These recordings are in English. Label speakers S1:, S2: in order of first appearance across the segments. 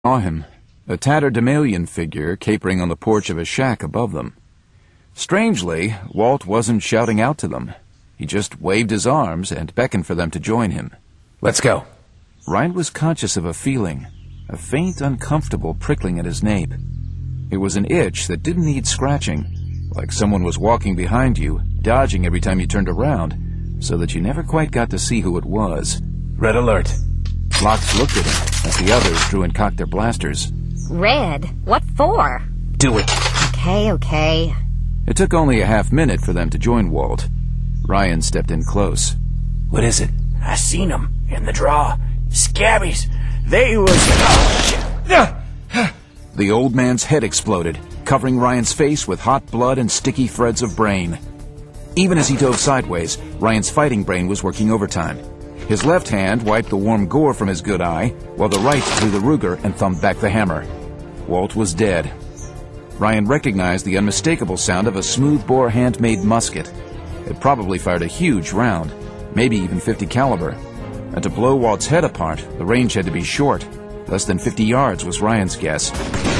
S1: saw him, a tatterdemalion figure capering on the porch of a shack above them. Strangely, Walt wasn't shouting out to them. He just waved his arms and beckoned for them to join him.
S2: Let's go.
S1: Ryan was conscious of a feeling, a faint, uncomfortable prickling at his nape. It was an itch that didn't need scratching, like someone was walking behind you, dodging every time you turned around, so that you never quite got to see who it was.
S2: Red alert.
S1: Locks looked at him as the others drew and cocked their blasters.
S3: Red? What for?
S2: Do it.
S3: Okay.
S1: It took only a half-minute for them to join Walt. Ryan stepped in close.
S2: What is it?
S4: I seen them in the draw. Scabbies. They was...
S1: The old man's head exploded, covering Ryan's face with hot blood and sticky threads of brain. Even as he dove sideways, Ryan's fighting brain was working overtime. His left hand wiped the warm gore from his good eye, while the right drew the Ruger and thumbed back the hammer. Walt was dead. Ryan recognized the unmistakable sound of a smooth-bore handmade musket. It probably fired a huge round, maybe even .50 caliber. And to blow Walt's head apart, the range had to be short. Less than 50 yards was Ryan's guess.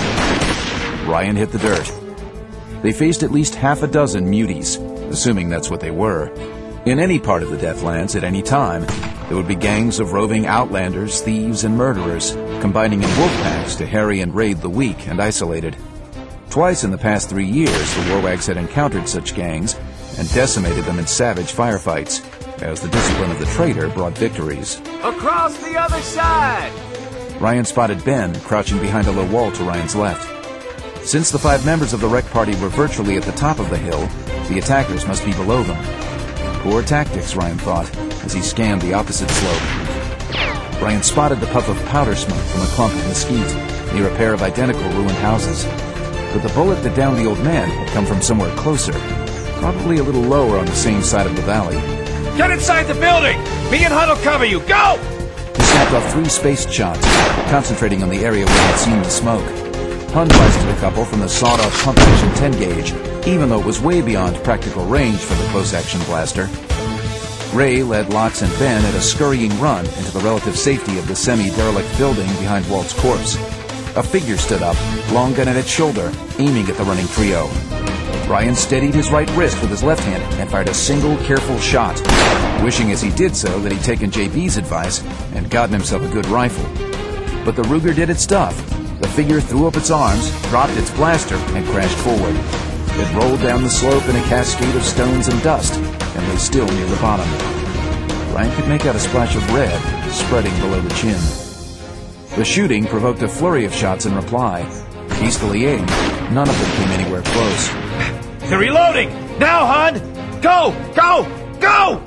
S1: Ryan hit the dirt. They faced at least half a dozen muties, assuming that's what they were. In any part of the Deathlands at any time, there would be gangs of roving outlanders, thieves, and murderers, combining in wolf packs to harry and raid the weak and isolated. Twice in the past 3 years, the Warwags had encountered such gangs and decimated them in savage firefights, as the discipline of the traitor brought victories.
S4: Across the other side!
S1: Ryan spotted Ben crouching behind a low wall to Ryan's left. Since the 5 members of the wreck party were virtually at the top of the hill, the attackers must be below them. Poor tactics, Ryan thought, as he scanned the opposite slope. Ryan spotted the puff of powder smoke from a clump of mesquite near a pair of identical ruined houses. But the bullet that downed the old man had come from somewhere closer, probably a little lower on the same side of the valley.
S2: Get inside the building! Me and Hunt will cover you! Go!
S1: He snapped off 3 spaced shots, concentrating on the area where he had seen the smoke. Hunt blasted a couple from the sawed-off pump-action 10-gauge, even though it was way beyond practical range for the close-action blaster. Ray led Locks and Ben at a scurrying run into the relative safety of the semi-derelict building behind Walt's corpse. A figure stood up, long gun at its shoulder, aiming at the running trio. Ryan steadied his right wrist with his left hand and fired a single careful shot, wishing as he did so that he'd taken JB's advice and gotten himself a good rifle. But the Ruger did its stuff. The figure threw up its arms, dropped its blaster, and crashed forward. It rolled down the slope in a cascade of stones and dust, and lay still near the bottom. Ryan could make out a splash of red spreading below the chin. The shooting provoked a flurry of shots in reply. Hastily aimed, none of them came anywhere close.
S2: They're reloading! Now, Hun! Go! Go! Go!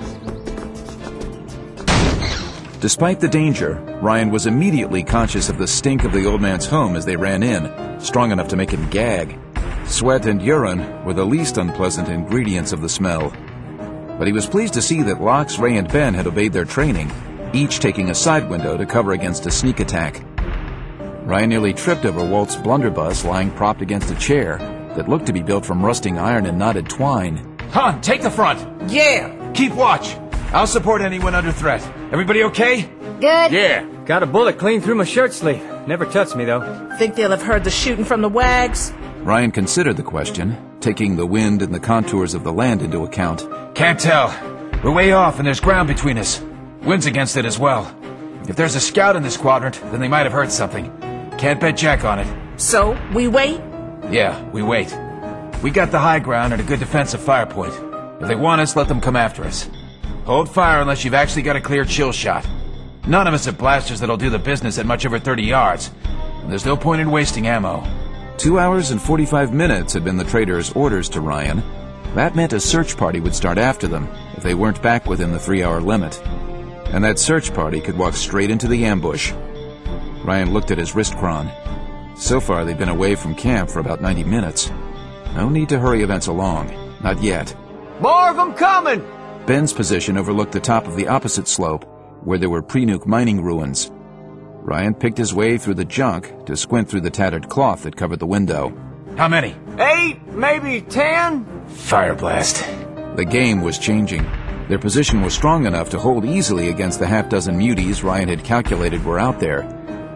S1: Despite the danger, Ryan was immediately conscious of the stink of the old man's home as they ran in, strong enough to make him gag. Sweat and urine were the least unpleasant ingredients of the smell. But he was pleased to see that Locks, Ray, and Ben had obeyed their training, each taking a side window to cover against a sneak attack. Ryan nearly tripped over Walt's blunderbuss lying propped against a chair that looked to be built from rusting iron and knotted twine.
S2: Hun, take the front!
S4: Yeah!
S2: Keep watch! I'll support anyone under threat. Everybody okay?
S3: Good?
S2: Yeah.
S5: Got a bullet clean through my shirt sleeve. Never touched me, though.
S6: Think they'll have heard the shooting from the Wags?
S1: Ryan considered the question, taking the wind and the contours of the land into account.
S2: Can't tell. We're way off and there's ground between us. Wind's against it as well. If there's a scout in this quadrant, then they might have heard something. Can't bet Jack on it.
S6: So, we wait?
S2: Yeah, we wait. We got the high ground and a good defensive fire point. If they want us, let them come after us. Hold fire unless you've actually got a clear chill shot. None of us have blasters that'll do the business at much over 30 yards. And there's no point in wasting ammo.
S1: 2 hours and 45 minutes had been the trader's orders to Ryan. That meant a search party would start after them if they weren't back within the 3-hour limit. And that search party could walk straight into the ambush. Ryan looked at his wrist chron. So far, they'd been away from camp for about 90 minutes. No need to hurry events along. Not yet.
S4: More of them coming!
S1: Ben's position overlooked the top of the opposite slope, where there were pre-nuke mining ruins. Ryan picked his way through the junk to squint through the tattered cloth that covered the window.
S2: How many?
S4: 8, maybe 10?
S2: Fire blast.
S1: The game was changing. Their position was strong enough to hold easily against the half-dozen muties Ryan had calculated were out there.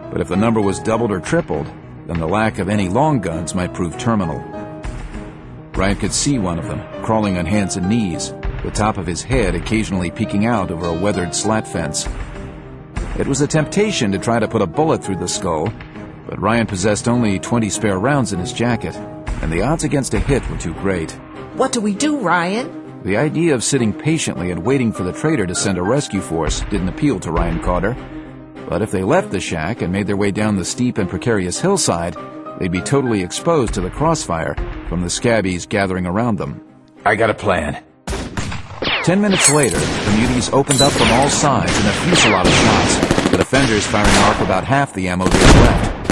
S1: but if the number was doubled or tripled, then the lack of any long guns might prove terminal. Ryan could see one of them, crawling on hands and knees, the top of his head occasionally peeking out over a weathered slat fence. It was a temptation to try to put a bullet through the skull, but Ryan possessed only 20 spare rounds in his jacket, and the odds against a hit were too great.
S6: What do we do, Ryan?
S1: The idea of sitting patiently and waiting for the traitor to send a rescue force didn't appeal to Ryan Carter. But if they left the shack and made their way down the steep and precarious hillside, they'd be totally exposed to the crossfire from the scabbies gathering around them.
S2: I got a plan.
S1: 10 minutes later, the muties opened up from all sides in a fusillade of shots, the defenders firing off about half the ammo they had left.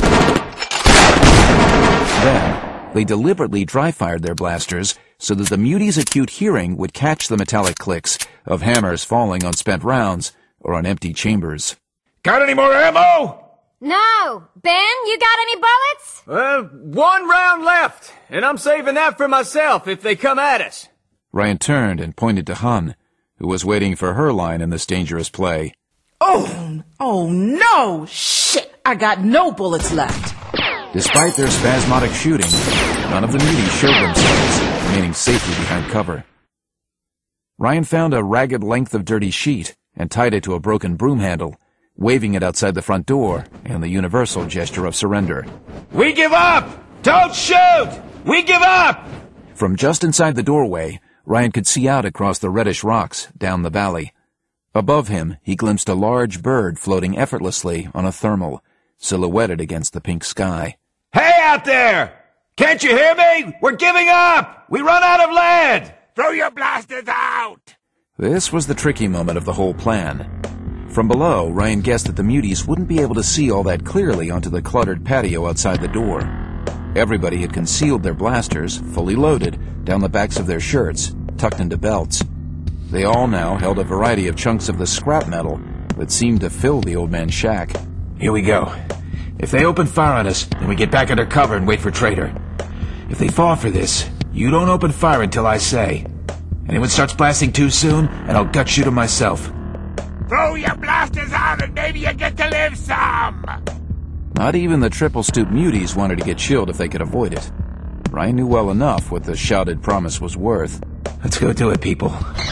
S1: Then, they deliberately dry-fired their blasters so that the muties' acute hearing would catch the metallic clicks of hammers falling on spent rounds or on empty chambers.
S2: Got any more ammo?
S3: No. Ben, you got any bullets?
S5: 1 round left, and I'm saving that for myself if they come at us.
S1: Ryan turned and pointed to Hun, who was waiting for her line in this dangerous play.
S6: Oh no! Shit! I got no bullets left.
S1: Despite their spasmodic shooting, none of the muties showed themselves, remaining safely behind cover. Ryan found a ragged length of dirty sheet and tied it to a broken broom handle, waving it outside the front door in the universal gesture of surrender.
S2: We give up! Don't shoot! We give up!
S1: From just inside the doorway, Ryan could see out across the reddish rocks down the valley. Above him, he glimpsed a large bird floating effortlessly on a thermal, silhouetted against the pink sky.
S2: Hey out there! Can't you hear me? We're giving up! We run out of lead!
S4: Throw your blasters out!
S1: This was the tricky moment of the whole plan. From below, Ryan guessed that the muties wouldn't be able to see all that clearly onto the cluttered patio outside the door. Everybody had concealed their blasters, fully loaded, down the backs of their shirts, tucked into belts. They all now held a variety of chunks of the scrap metal that seemed to fill the old man's shack.
S2: Here we go. If they open fire on us, then we get back under cover and wait for traitor. If they fall for this, you don't open fire until I say. Anyone starts blasting too soon, and I'll gut shoot them myself.
S4: Throw your blasters out and maybe you get to live some!
S1: Not even the triple-stoop muties wanted to get chilled if they could avoid it. Ryan knew well enough what the shouted promise was worth.
S2: Let's go do it, people.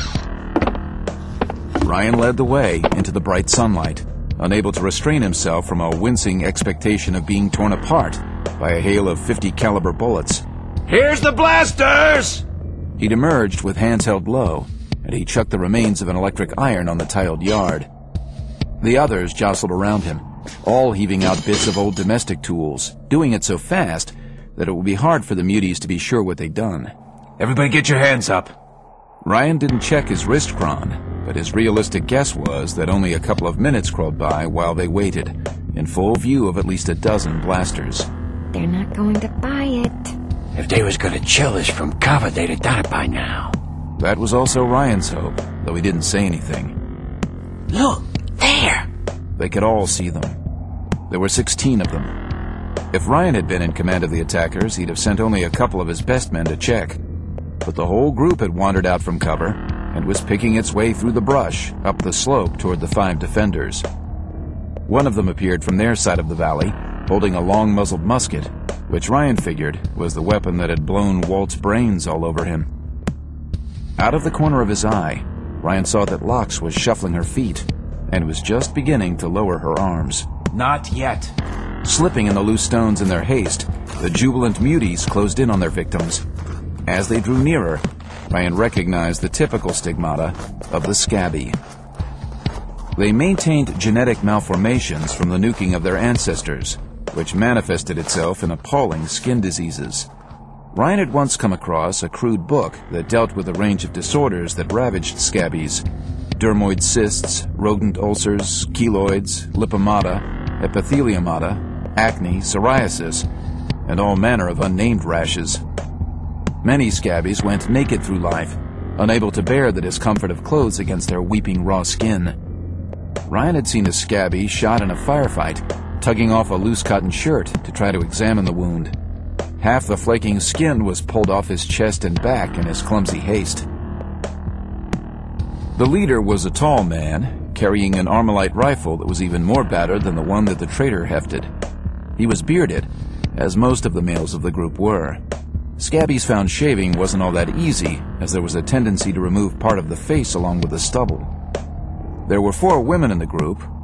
S1: Ryan led the way into the bright sunlight, unable to restrain himself from a wincing expectation of being torn apart by a hail of .50 caliber bullets.
S2: Here's the blasters!
S1: He'd emerged with hands held low, and he chucked the remains of an electric iron on the tiled yard. The others jostled around him, all heaving out bits of old domestic tools, doing it so fast that it would be hard for the muties to be sure what they'd done.
S2: Everybody get your hands up.
S1: Ryan didn't check his wrist chron, but his realistic guess was that only a couple of minutes crawled by while they waited, in full view of at least a dozen blasters.
S3: They're not going to buy it.
S4: If they was gonna chill us from cover, they'd have done it by now.
S1: That was also Ryan's hope, though he didn't say anything.
S6: Look, there!
S1: They could all see them. There were 16 of them. If Ryan had been in command of the attackers, he'd have sent only a couple of his best men to check. But the whole group had wandered out from cover and was picking its way through the brush up the slope toward the 5 defenders. One of them appeared from their side of the valley, holding a long-muzzled musket, which Ryan figured was the weapon that had blown Walt's brains all over him. Out of the corner of his eye, Ryan saw that Lox was shuffling her feet and was just beginning to lower her arms.
S2: Not yet.
S1: Slipping in the loose stones in their haste, the jubilant muties closed in on their victims. As they drew nearer, Ryan recognized the typical stigmata of the scabby. They maintained genetic malformations from the nuking of their ancestors, which manifested itself in appalling skin diseases. Ryan had once come across a crude book that dealt with a range of disorders that ravaged scabbies: dermoid cysts, rodent ulcers, keloids, lipomata, epitheliomata, acne, psoriasis, and all manner of unnamed rashes. Many scabbies went naked through life, unable to bear the discomfort of clothes against their weeping raw skin. Ryan had seen a scabby shot in a firefight, tugging off a loose cotton shirt to try to examine the wound. Half the flaking skin was pulled off his chest and back in his clumsy haste. The leader was a tall man, carrying an Armalite rifle that was even more battered than the one that the traitor hefted. He was bearded, as most of the males of the group were. Scabbies found shaving wasn't all that easy, as there was a tendency to remove part of the face along with the stubble. There were 4 women in the group,